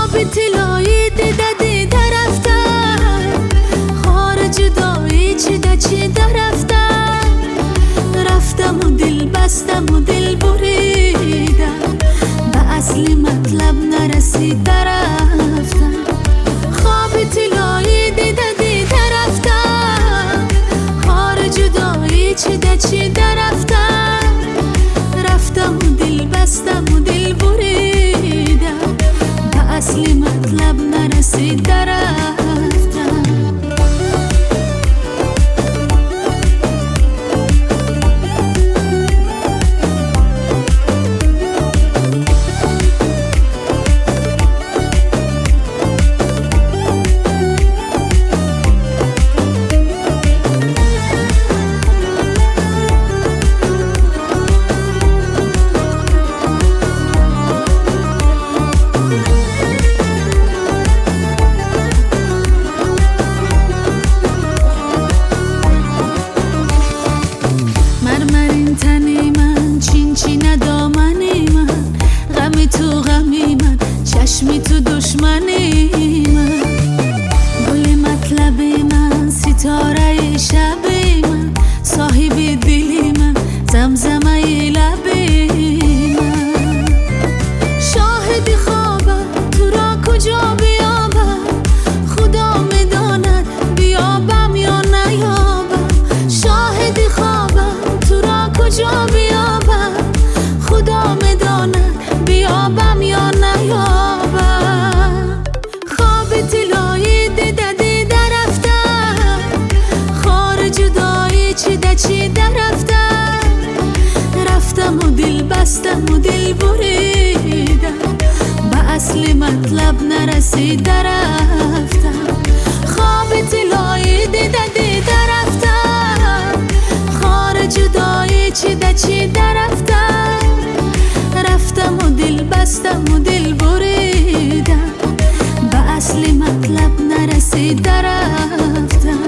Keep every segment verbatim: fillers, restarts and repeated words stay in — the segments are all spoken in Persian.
خواب طلایی دیده دیده رفتم، خارج دایی چیده چیده رفتم، رفتم و دل بستم و دل بریدم، به اصلی مطلب نرسیده رفتم. خواب طلایی دیده دیده رفتم، خارج دایی چیده چیده رفتم، رفتم و دل بستم و دل بریدم، به اصلی مطلب نرسیده رفتم. تنی من چین چین دامنی من، غمی تو غمی من، چشمی تو دشمنی من، گل مطلب من، ستاره شب من، صاحب دلی من، زمزمه لبی من. شاهد خوابم تو را کجا بیابم، خدا میداند بیابم یا نیابم. شاهد خوابم تو را کجا بیابم، خدا میداند بیابم یا نیابم. خواب طلایی دیده دیده رفتم، خارج دایی چیده چیده رفتم، رفتم و دل بستم و دل بریدم، به اصل مطلب نرسیده رفتم. خواب طلایی دیده دیده رفتم، خارج دایی چیده چیده رفتم، رفتم و دل بستم و دل بریدم، به اصل مطلب نرسیده رفتم.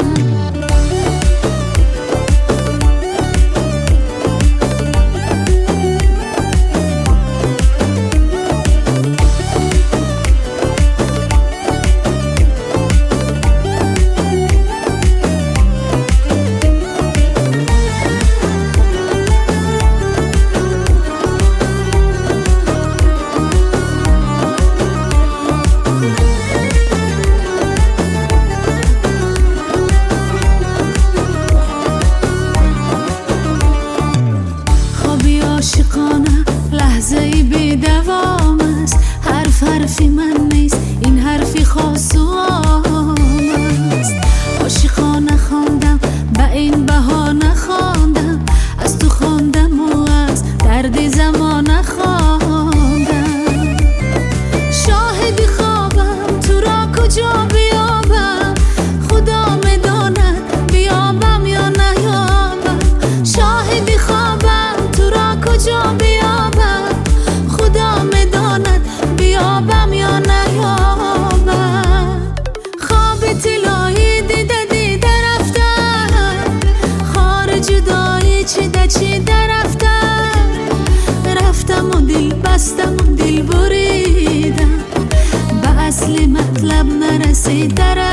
عاشقانه لحظه‌ای بی دوام است، حرف حرفی من نیست، این حرفی خاص و عام است. عاشقانه خواندم به این بهانه خواندم، از تو خواندم و از درد زمانه خواندم. شاهد خوابم تو را کجا بیابم، خدا میداند بیابم یا نیابم. شاهد خوابم تو را کجا بیابم، خدا میداند بیابم یا نیابم. خواب طلایی دیده دیده رفتم، خارج دایی چیده چیده رفتم، رفتم و دل بستم و دل بریدم، به اصل مطلب نرسیده.